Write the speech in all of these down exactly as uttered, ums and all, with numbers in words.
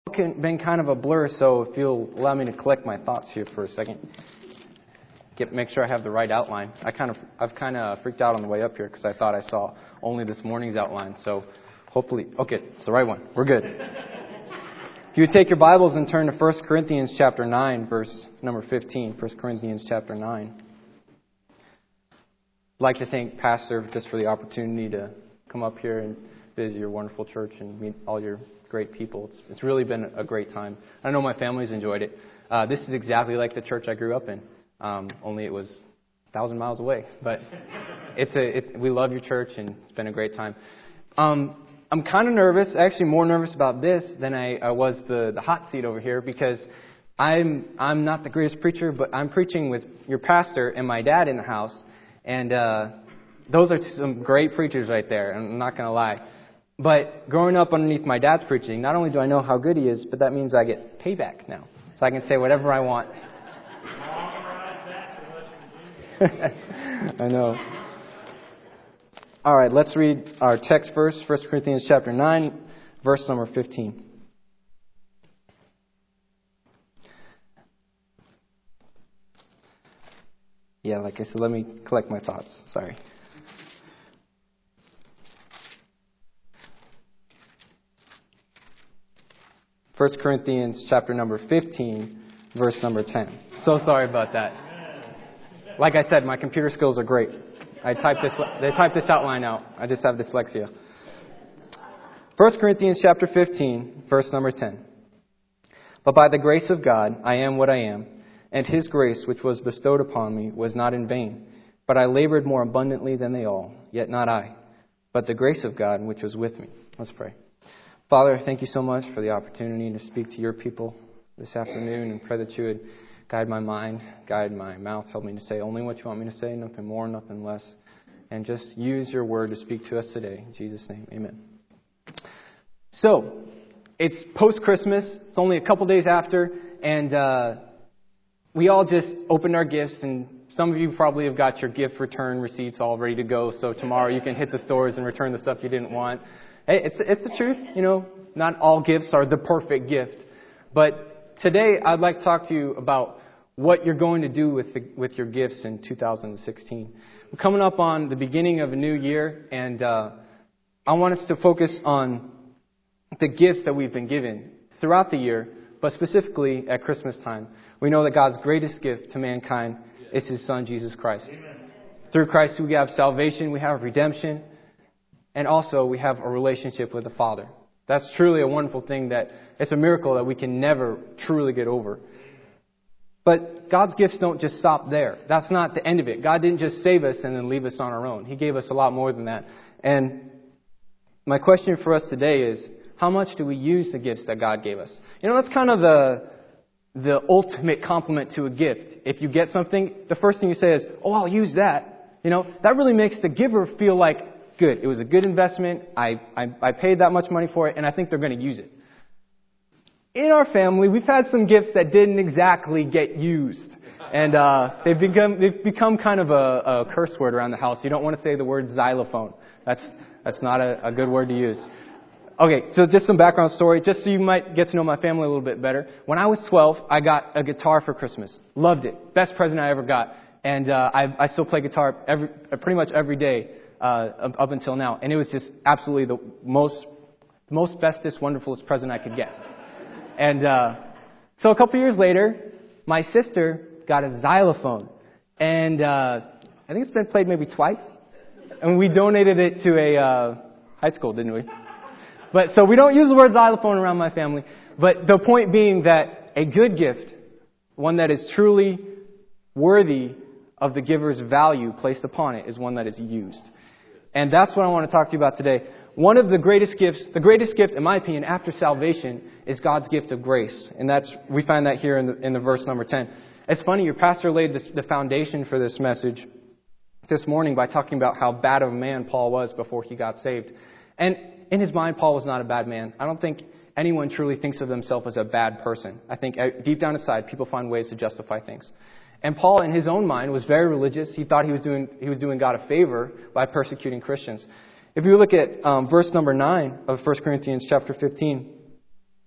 Been kind of a blur, so if you'll allow me to collect my thoughts here for a second, get make sure I have the right outline. I kind of I've kind of freaked out on the way up here because I thought I saw only this morning's outline. So hopefully, okay, it's the right one. We're good. If you would take your Bibles and turn to First Corinthians chapter nine, verse number fifteen. First Corinthians chapter nine. I'd like to thank Pastor just for the opportunity to come up here and visit your wonderful church and meet all your great people. It's, it's really been a great time. I know my family's enjoyed it. Uh, this is exactly like the church I grew up in, um, only it was a thousand miles away. But it's a it's, we love your church, and it's been a great time. Um, I'm kind of nervous, actually more nervous about this than I, I was the, the hot seat over here, because I'm I'm not the greatest preacher, but I'm preaching with your pastor and my dad in the house, and uh, those are some great preachers right there. I'm not going to lie. But growing up underneath my dad's preaching, not only do I know how good he is, but that means I get payback now. So I can say whatever I want. I know. All right, let's read our text first, First Corinthians chapter nine, verse number fifteen. Yeah, like I said, let me collect my thoughts. Sorry. First Corinthians chapter number fifteen, verse number ten. So sorry about that. Like I said, my computer skills are great. I typed this. They typed this outline out. I just have dyslexia. First Corinthians chapter fifteen, verse number ten. But by the grace of God, I am what I am, and His grace which was bestowed upon me was not in vain. But I labored more abundantly than they all, yet not I, but the grace of God which was with me. Let's pray. Father, thank you so much for the opportunity to speak to your people this afternoon, and pray that you would guide my mind, guide my mouth, help me to say only what you want me to say, nothing more, nothing less, and just use your word to speak to us today. In Jesus' name, amen. So, it's post-Christmas, it's only a couple days after, and uh, we all just opened our gifts, and some of you probably have got your gift return receipts all ready to go, so tomorrow you can hit the stores and return the stuff you didn't want. Hey, it's it's the truth, you know, not all gifts are the perfect gift. But today I'd like to talk to you about what you're going to do with the, with your gifts in two thousand sixteen. We're coming up on the beginning of a new year, and uh, I want us to focus on the gifts that we've been given throughout the year, but specifically at Christmas time. We know that God's greatest gift to mankind is His Son, Jesus Christ. Amen. Through Christ we have salvation, we have redemption, and also we have a relationship with the Father. That's truly a wonderful thing, that it's a miracle that we can never truly get over. But God's gifts don't just stop there. That's not the end of it. God didn't just save us and then leave us on our own. He gave us a lot more than that. And my question for us today is, how much do we use the gifts that God gave us? You know, that's kind of the the ultimate compliment to a gift. If you get something, the first thing you say is, oh, I'll use that. You know, that really makes the giver feel like, good. It was a good investment. I, I, I paid that much money for it, and I think they're going to use it. In our family, we've had some gifts that didn't exactly get used. And uh, they've become they've become kind of a, a curse word around the house. You don't want to say the word xylophone. That's that's not a, a good word to use. Okay, so just some background story, just so you might get to know my family a little bit better. When I was twelve, I got a guitar for Christmas. Loved it. Best present I ever got. And uh, I, I still play guitar every pretty much every day. Uh, up until now, and it was just absolutely the most, most bestest, wonderfulest present I could get. And uh, so a couple years later, my sister got a xylophone, and uh, I think it's been played maybe twice, and we donated it to a uh, high school, didn't we? But so we don't use the word xylophone around my family. But the point being that a good gift, one that is truly worthy of the giver's value placed upon it, is one that is used. And that's what I want to talk to you about today. One of the greatest gifts, the greatest gift, in my opinion, after salvation, is God's gift of grace. And that's we find that here in the, in the verse number ten. It's funny, your pastor laid this, the foundation for this message this morning by talking about how bad of a man Paul was before he got saved. And in his mind, Paul was not a bad man. I don't think anyone truly thinks of themselves as a bad person. I think deep down inside, people find ways to justify things. And Paul, in his own mind, was very religious. He thought he was doing he was doing God a favor by persecuting Christians. If you look at um, verse number nine of First Corinthians chapter fifteen,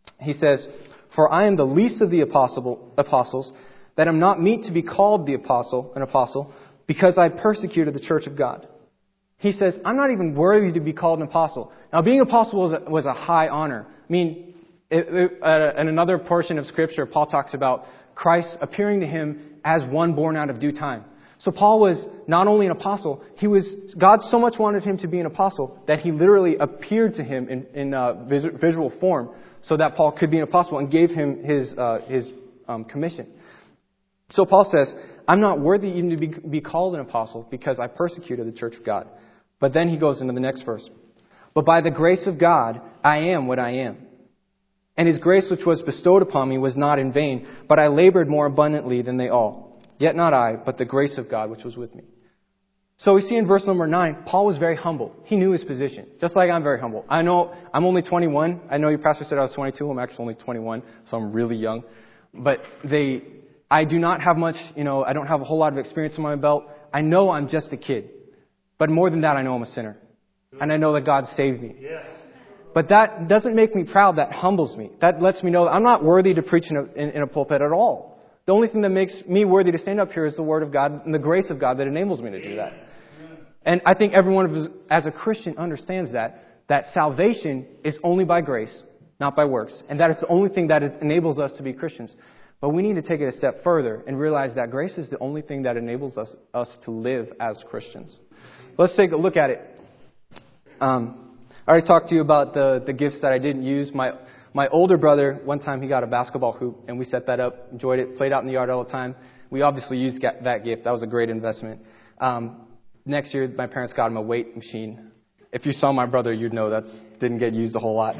He says, "For I am the least of the apostle, apostles, that am not meet to be called the apostle, an apostle, because I persecuted the church of God." He says, I'm not even worthy to be called an apostle. Now, being an apostle was a, was a high honor. I mean, it, it, uh, in another portion of Scripture, Paul talks about Christ appearing to him as one born out of due time. So Paul was not only an apostle, he was God so much wanted him to be an apostle that he literally appeared to him in, in uh, vis, visual form so that Paul could be an apostle and gave him his uh, his um, commission. So Paul says, I'm not worthy even to be, be called an apostle because I persecuted the church of God. But then he goes into the next verse. But by the grace of God, I am what I am. And his grace which was bestowed upon me was not in vain, but I labored more abundantly than they all. Yet not I, but the grace of God which was with me. So we see in verse number nine, Paul was very humble. He knew his position, just like I'm very humble. I know I'm only twenty-one. I know your pastor said I was twenty-two. I'm actually only twenty-one, so I'm really young. But they, I do not have much, you know, I don't have a whole lot of experience in my belt. I know I'm just a kid. But more than that, I know I'm a sinner. And I know that God saved me. Yes. But that doesn't make me proud. That humbles me. That lets me know that I'm not worthy to preach in a, in, in a pulpit at all. The only thing that makes me worthy to stand up here is the Word of God and the grace of God that enables me to do that. And I think every one of us as a Christian understands that, that salvation is only by grace, not by works. And that is the only thing that is, enables us to be Christians. But we need to take it a step further and realize that grace is the only thing that enables us, us to live as Christians. Let's take a look at it. Um, I already talked to you about the, the gifts that I didn't use. My my older brother, one time he got a basketball hoop, and we set that up, enjoyed it, played out in the yard all the time. We obviously used that gift. That was a great investment. Um, next year, my parents got him a weight machine. If you saw my brother, you'd know that didn't get used a whole lot.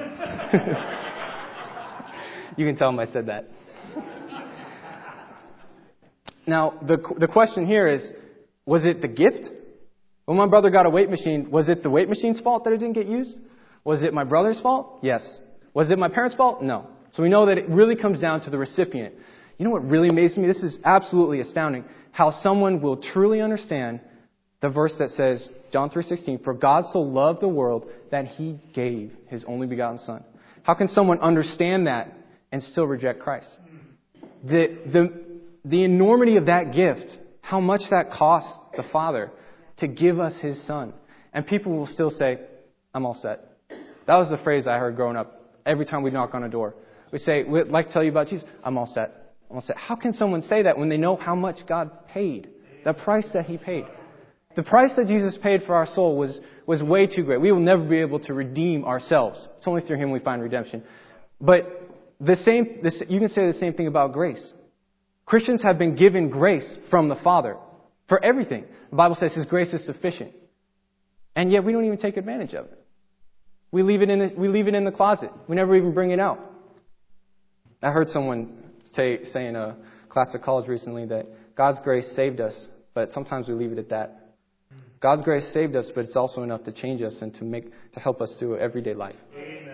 You can tell him I said that. Now, the the question here is, was it the gift? When my brother got a weight machine, was it the weight machine's fault that it didn't get used? Was it my brother's fault? Yes. Was it my parents' fault? No. So we know that it really comes down to the recipient. You know what really amazes me? This is absolutely astounding. How someone will truly understand the verse that says, John three sixteen, "For God so loved the world that He gave His only begotten Son." How can someone understand that and still reject Christ? The, the, the enormity of that gift, how much that cost the Father to give us His Son. And people will still say, I'm all set. That was the phrase I heard growing up every time we knock on a door. We say, we'd like to tell you about Jesus. I'm all set. I'm all set. How can someone say that when they know how much God paid? The price that He paid. The price that Jesus paid for our soul was, was way too great. We will never be able to redeem ourselves. It's only through Him we find redemption. But the same, this, you can say the same thing about grace. Christians have been given grace from the Father for everything. The Bible says His grace is sufficient. And yet we don't even take advantage of it. We leave it in the, we leave it in the closet. We never even bring it out. I heard someone say, say in a class at college recently that God's grace saved us, but sometimes we leave it at that. God's grace saved us, but it's also enough to change us and to make to help us through everyday life. Amen.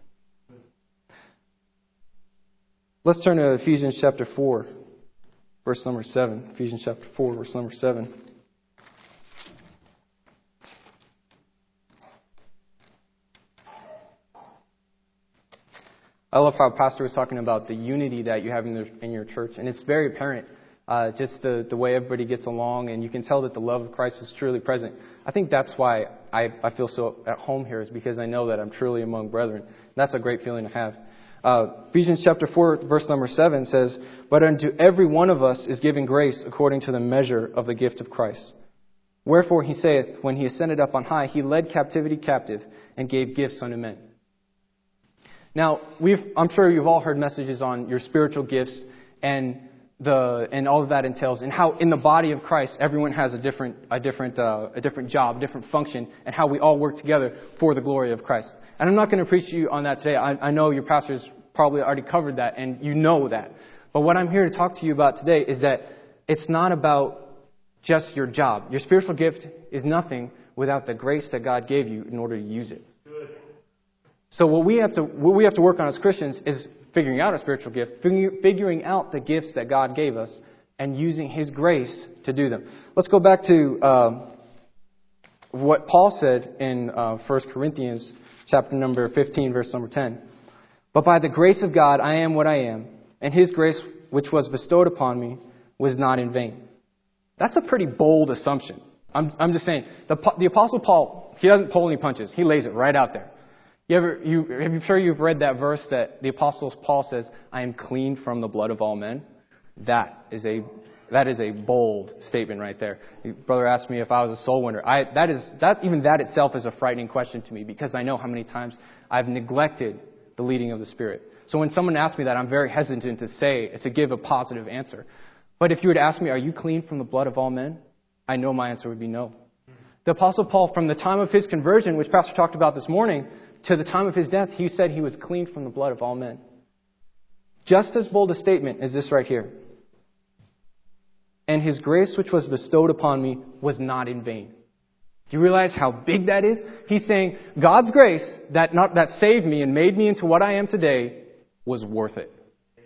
Let's turn to Ephesians chapter four, verse number seven. Ephesians chapter four, verse number seven. I love how Pastor was talking about the unity that you have in, the, in your church, and it's very apparent. Uh, just the, the way everybody gets along, and you can tell that the love of Christ is truly present. I think that's why I, I feel so at home here, is because I know that I'm truly among brethren. That's a great feeling to have. Uh, Ephesians chapter four, verse number seven says, "But unto every one of us is given grace according to the measure of the gift of Christ. Wherefore he saith, when He ascended up on high, He led captivity captive and gave gifts unto men." Now, we've, I'm sure you've all heard messages on your spiritual gifts and the and all of that entails, and how in the body of Christ everyone has a different a different uh, a different job, different function, and how we all work together for the glory of Christ. And I'm not going to preach to you on that today. I, I know your pastor's probably already covered that, and you know that. But what I'm here to talk to you about today is that it's not about just your job. Your spiritual gift is nothing without the grace that God gave you in order to use it. Good. So what we have to what we have to work on as Christians is figuring out a spiritual gift, figuring out the gifts that God gave us, and using His grace to do them. Let's go back to um, what Paul said in uh, First Corinthians chapter number fifteen, verse number ten. But by the grace of God I am what I am, and His grace which was bestowed upon me was not in vain. That's a pretty bold assumption. I'm, I'm just saying, the, the Apostle Paul, he doesn't pull any punches. He lays it right out there. You ever, you, I'm sure you've read that verse that the Apostle Paul says, I am clean from the blood of all men. That is a that is a bold statement right there. Your brother asked me if I was a soul winner. I, that is that even that itself is a frightening question to me, because I know how many times I've neglected the leading of the Spirit. So when someone asks me that, I'm very hesitant to say, to give a positive answer. But if you would ask me, are you clean from the blood of all men? I know my answer would be no. The Apostle Paul, from the time of his conversion, which Pastor talked about this morning, to the time of his death, he said he was clean from the blood of all men. Just as bold a statement as this right here. And His grace which was bestowed upon me was not in vain. Do you realize how big that is? He's saying God's grace that not, that saved me and made me into what I am today was worth it.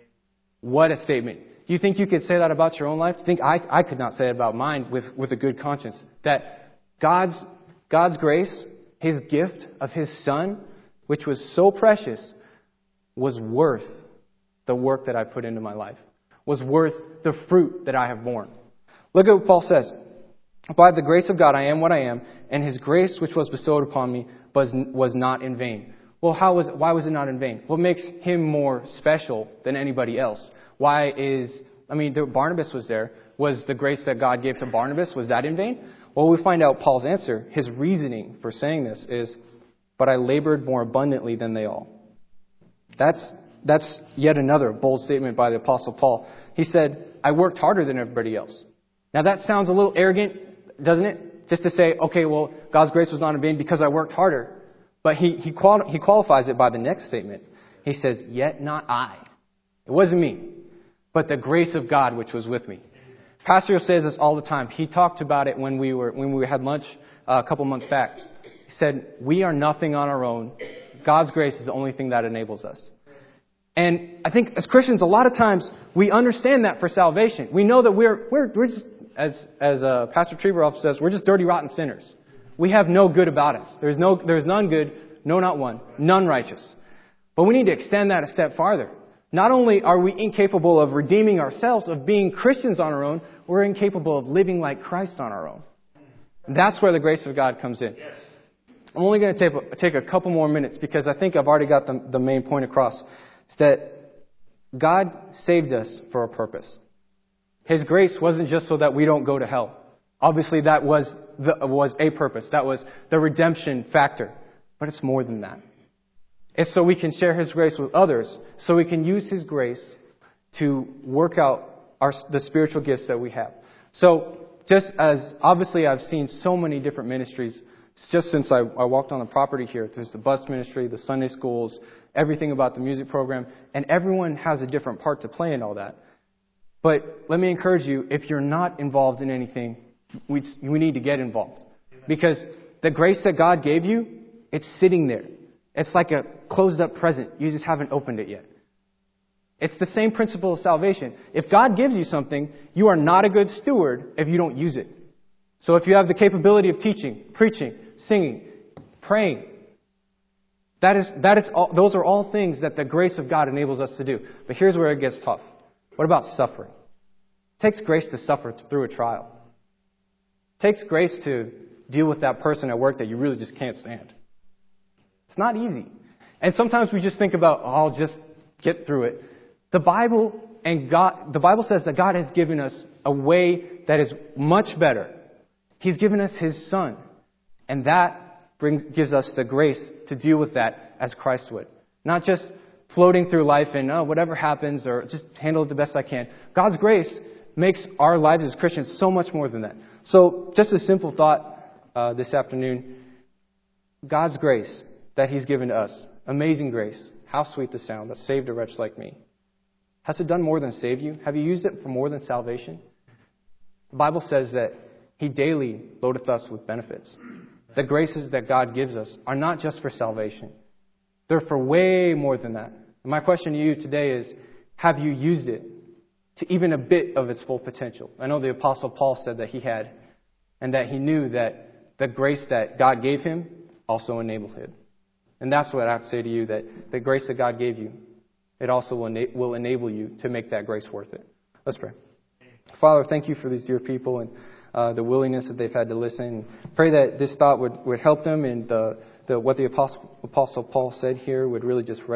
What a statement. Do you think you could say that about your own life? Do you think I, I could not say it about mine with, with a good conscience? That God's, God's grace, His gift of His Son, which was so precious, was worth the work that I put into my life. Was worth the fruit that I have borne. Look at what Paul says. By the grace of God I am what I am, and His grace which was bestowed upon me was, was not in vain. Well, how was why was it not in vain? What makes Him more special than anybody else? Why is, I mean, Barnabas was there. Was the grace that God gave to Barnabas, was that in vain? Well, we find out Paul's answer. His reasoning for saying this is, but I labored more abundantly than they all. That's That's yet another bold statement by the Apostle Paul. He said, I worked harder than everybody else. Now that sounds a little arrogant, doesn't it? Just to say, okay, well, God's grace was not in vain because I worked harder. But he, he, qual- he qualifies it by the next statement. He says, yet not I. It wasn't me, but the grace of God which was with me. Pastor says this all the time. He talked about it when we were when we had lunch uh, a couple months back. He said, we are nothing on our own. God's grace is the only thing that enables us. And I think as Christians, a lot of times we understand that for salvation. We know that we're we're we're just, as as uh, Pastor Treberoff says, we're just dirty, rotten sinners. We have no good about us. There's no there's none good, no, not one, none righteous. But we need to extend that a step farther. Not only are we incapable of redeeming ourselves, of being Christians on our own, we're incapable of living like Christ on our own. And that's where the grace of God comes in. I'm only going to take take a couple more minutes because I think I've already got the, the main point across. It's that God saved us for a purpose. His grace wasn't just so that we don't go to hell. Obviously, that was the, was a purpose. That was the redemption factor. But it's more than that. It's so we can share His grace with others, so we can use His grace to work out our, the spiritual gifts that we have. So, just as obviously I've seen so many different ministries just since I, I walked on the property here. There's the bus ministry, the Sunday schools, everything about the music program, and everyone has a different part to play in all that. But let me encourage you, if you're not involved in anything, we, we need to get involved. Because the grace that God gave you, it's sitting there. It's like a closed up present. You just haven't opened it yet. It's the same principle of salvation. If God gives you something, you are not a good steward if you don't use it. So if you have the capability of teaching, preaching, singing, praying, that is, that is all, those are all things that the grace of God enables us to do. But here's where it gets tough. What about suffering? It takes grace to suffer through a trial. It takes grace to deal with that person at work that you really just can't stand. It's not easy. And sometimes we just think about, oh, I'll just get through it. The Bible and God, the Bible says that God has given us a way that is much better. He's given us His Son. And that brings, gives us the grace to deal with that as Christ would. Not just floating through life and, oh, whatever happens, or just handle it the best I can. God's grace makes our lives as Christians so much more than that. So just a simple thought uh, this afternoon. God's grace that He's given to us, amazing grace, how sweet the sound that saved a wretch like me. Has it done more than save you? Have you used it for more than salvation? The Bible says that He daily loadeth us with benefits. The graces that God gives us are not just for salvation. They're for way more than that. And my question to you today is, have you used it to even a bit of its full potential? I know the Apostle Paul said that he had, and that he knew that the grace that God gave him also enabled him. And that's what I have to say to you, that the grace that God gave you, it also will, ena- will enable you to make that grace worth it. Let's pray. Father, thank you for these dear people and uh, the willingness that they've had to listen. Pray that this thought would, would help them, and the, the, what the Apostle, Apostle Paul said here would really just